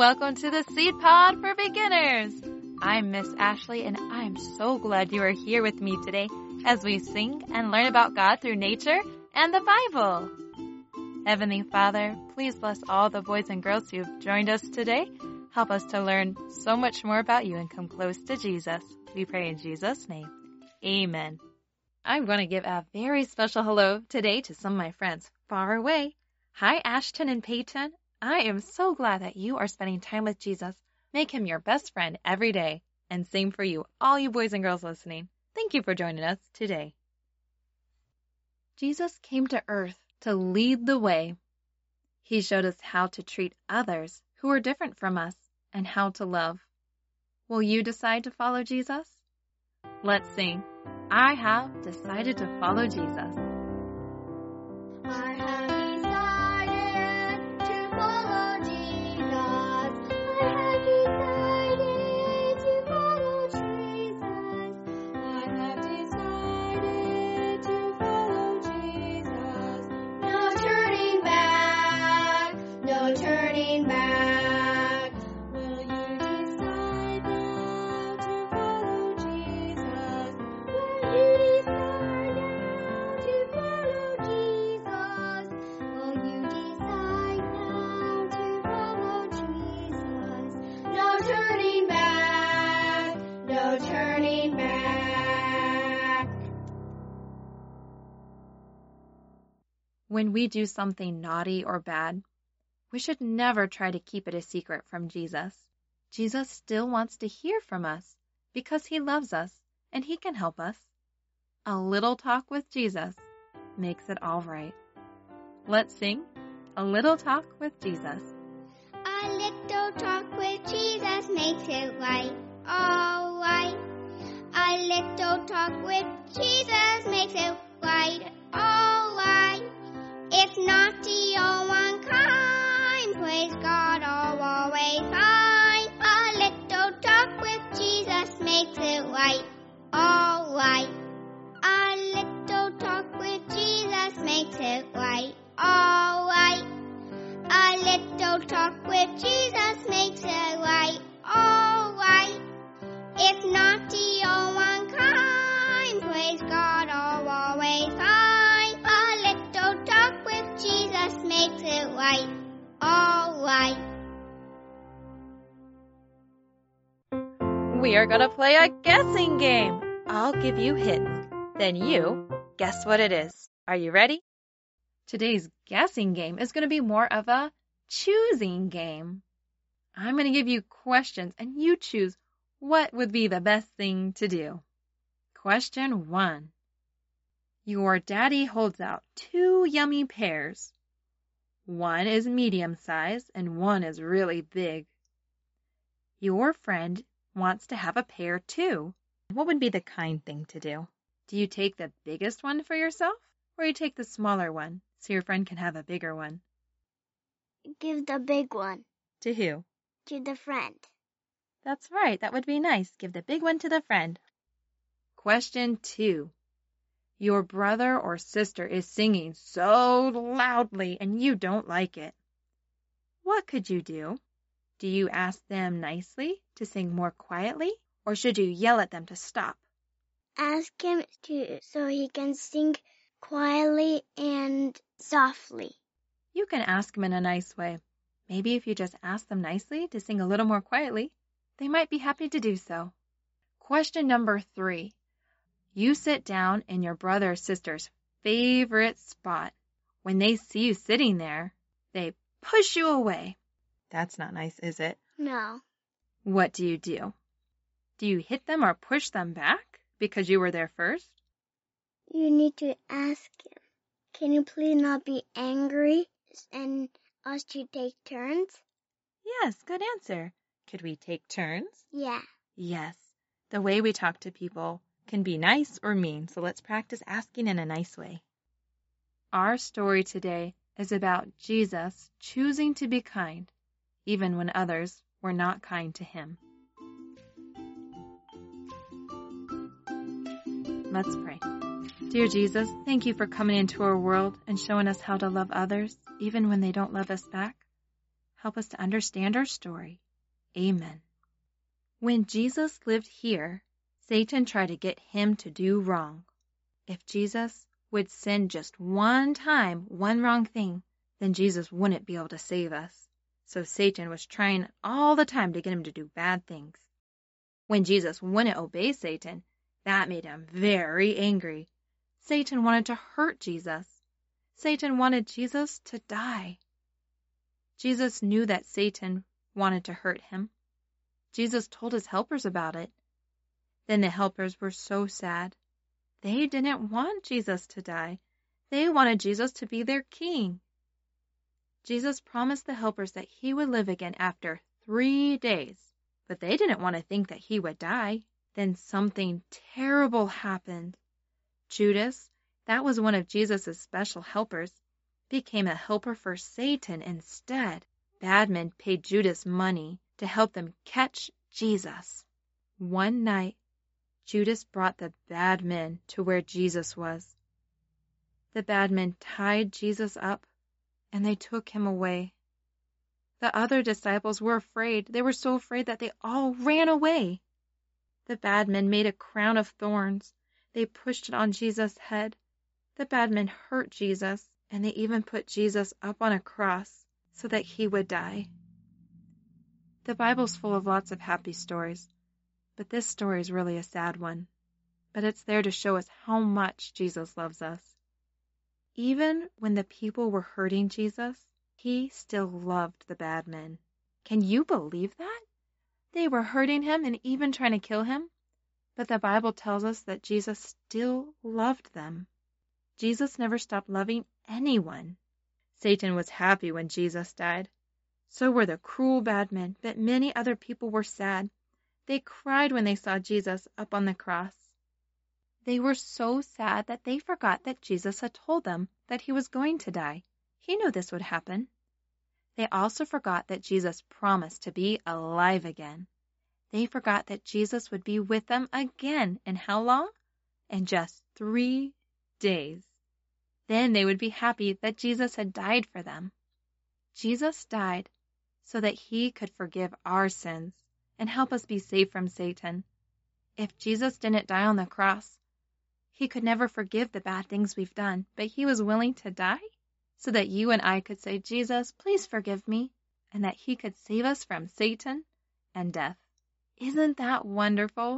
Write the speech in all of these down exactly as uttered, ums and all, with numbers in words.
welcome to the Seed Pod for Beginners. I'm Miss Ashley, and I'm so glad you are here with me today as we sing and learn about God through nature and the Bible. Heavenly Father, please bless all the boys and girls who've joined us today. Help us to learn so much more about you and come close to Jesus. We pray in Jesus' name. Amen. I'm going to give a very special hello today to some of my friends far away. Hi, Ashton and Peyton. I am so glad that you are spending time with Jesus. Make him your best friend every day. And same for you, all you boys and girls listening. Thank you for joining us today. Jesus came to earth to lead the way. He showed us how to treat others who are different from us and how to love. Will you decide to follow Jesus? Let's sing. I have decided to follow Jesus. I have decided to follow Jesus. I have decided to follow Jesus. I have decided to follow Jesus. No turning back, no turning back. Will you decide now to follow Jesus? Will you decide now to follow Jesus? Will you decide now to follow Jesus? No turning back, no turning back. When we do something naughty or bad, we should never try to keep it a secret from Jesus. Jesus still wants to hear from us because he loves us and he can help us. A little talk with Jesus makes it all right. Let's sing A Little Talk with Jesus. A little talk with Jesus makes it right, all right. A little talk with Jesus makes it right, all right. It's naughty or unkind, praise God, all always fine. A little talk with Jesus makes it right, all right. A little talk with Jesus makes it right, all right. A little talk with Jesus makes it right, all right. It's naughty or unkind, praise God, all always fine. A little talk with Jesus makes it right, all right. We are going to play a guessing game. I'll give you hints. Then you guess what it is. Are you ready? Today's guessing game is going to be more of a choosing game. I'm going to give you questions and you choose what would be the best thing to do. Question one. Your daddy holds out two yummy pears. One is medium sized and one is really big. Your friend wants to have a pear too. What would be the kind thing to do? Do you take the biggest one for yourself or you take the smaller one so your friend can have a bigger one? Give the big one To who? to the friend. That's right. That would be nice. Give the big one to the friend. Question two. Your brother or sister is singing so loudly and you don't like it. What could you do? Do you ask them nicely to sing more quietly or should you yell at them to stop? Ask him to so he can sing quietly and softly. You can ask them in a nice way. Maybe if you just ask them nicely to sing a little more quietly, they might be happy to do so. Question number three. You sit down in your brother or sister's favorite spot. When they see you sitting there, they push you away. That's not nice, is it? No. What do you do? Do you hit them or push them back because you were there first? You need to ask him, can you please not be angry and us to take turns? Yes, good answer. Could we take turns? Yeah. Yes. The way we talk to people can be nice or mean, so let's practice asking in a nice way. Our story today is about Jesus choosing to be kind, even when others were not kind to him. Let's pray. Dear Jesus, thank you for coming into our world and showing us how to love others, even when they don't love us back. help us to understand our story. Amen. When Jesus lived here, Satan tried to get him to do wrong. If Jesus would sin just one time, one wrong thing, then Jesus wouldn't be able to save us. So Satan was trying all the time to get him to do bad things. When Jesus wouldn't obey Satan, that made him very angry. Satan wanted to hurt Jesus. Satan wanted Jesus to die. Jesus knew that Satan wanted to hurt him. Jesus told his helpers about it. Then the helpers were so sad. They didn't want Jesus to die. They wanted Jesus to be their king. Jesus promised the helpers that he would live again after three days, but they didn't want to think that he would die. Then something terrible happened. Judas, that was one of Jesus' special helpers, became a helper for Satan instead. Bad men paid Judas money to help them catch Jesus. One night, Judas brought the bad men to where Jesus was. The bad men tied Jesus up, and they took him away. The other disciples were afraid. They were so afraid that they all ran away. The bad men made a crown of thorns. They pushed it on Jesus' head. The bad men hurt Jesus, and they even put Jesus up on a cross so that he would die. The Bible's full of lots of happy stories, but this story is really a sad one. But it's there to show us how much Jesus loves us. Even when the people were hurting Jesus, he still loved the bad men. Can you believe that? They were hurting him and even trying to kill him. But the Bible tells us that Jesus still loved them. Jesus never stopped loving anyone. Satan was happy when Jesus died. So were the cruel bad men, but many other people were sad. They cried when they saw Jesus up on the cross. They were so sad that they forgot that Jesus had told them that he was going to die. He knew this would happen. They also forgot that Jesus promised to be alive again. They forgot that Jesus would be with them again. In how long? In just three days. Then they would be happy that Jesus had died for them. Jesus died so that he could forgive our sins and help us be saved from Satan. If Jesus didn't die on the cross, he could never forgive the bad things we've done, but he was willing to die so that you and I could say, Jesus, please forgive me, and that he could save us from Satan and death. Isn't that wonderful?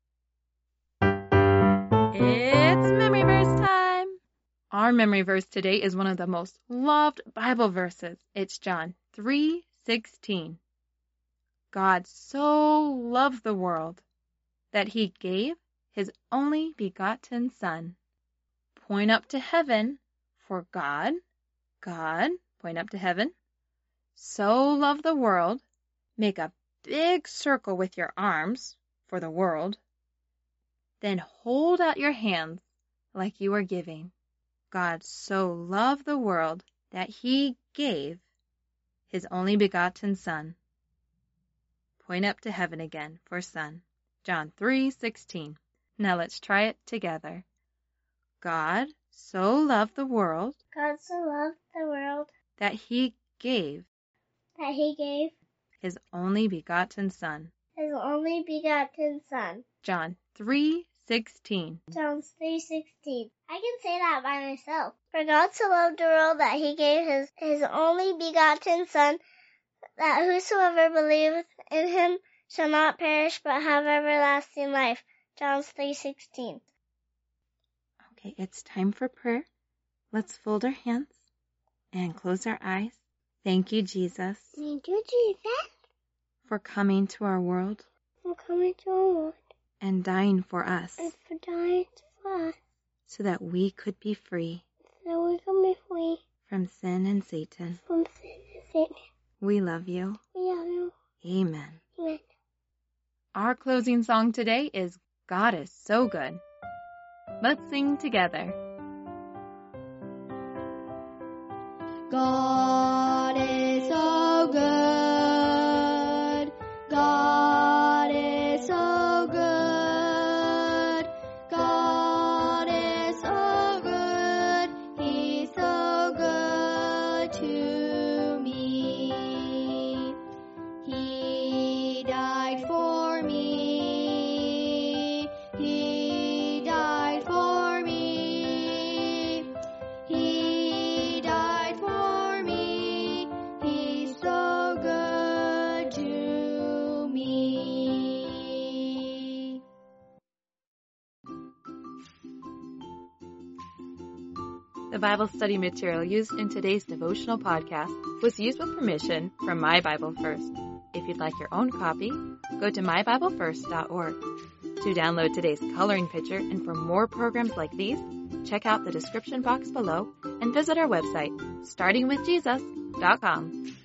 It's Memory Verse time! Our memory verse today is one of the most loved Bible verses. It's John three sixteen. God so loved the world that he gave his only begotten Son. Point up to heaven for God. God, point up to heaven. So loved the world. Make a big circle with your arms for the world. Then hold out your hands like you are giving. God so loved the world that he gave his only begotten Son. Point up to heaven again for Son. John three sixteen. Now let's try it together. God so loved the world. God so loved the world that he gave. That he gave. His only begotten Son. His only begotten Son. John three sixteen. John three sixteen. I can say that by myself. For God so loved the world that he gave his, his only begotten Son, that whosoever believeth in him shall not perish but have everlasting life. John three sixteen. Okay, it's time for prayer. Let's fold our hands and close our eyes. Thank you, Jesus. Thank you, Jesus. For coming to our world. For coming to our world. And dying for us. And for dying for us. So that we could be free. So that we can be free. From sin and Satan. From sin and Satan. We love you. We love you. Amen. Amen. Our closing song today is God is So Good. Let's sing together. God is so good. God is so good. God is so good. He's so good to me. The Bible study material used in today's devotional podcast was used with permission from My Bible First. If you'd like your own copy, go to my bible first dot org. To download today's coloring picture and for more programs like these, check out the description box below and visit our website, starting with jesus dot com.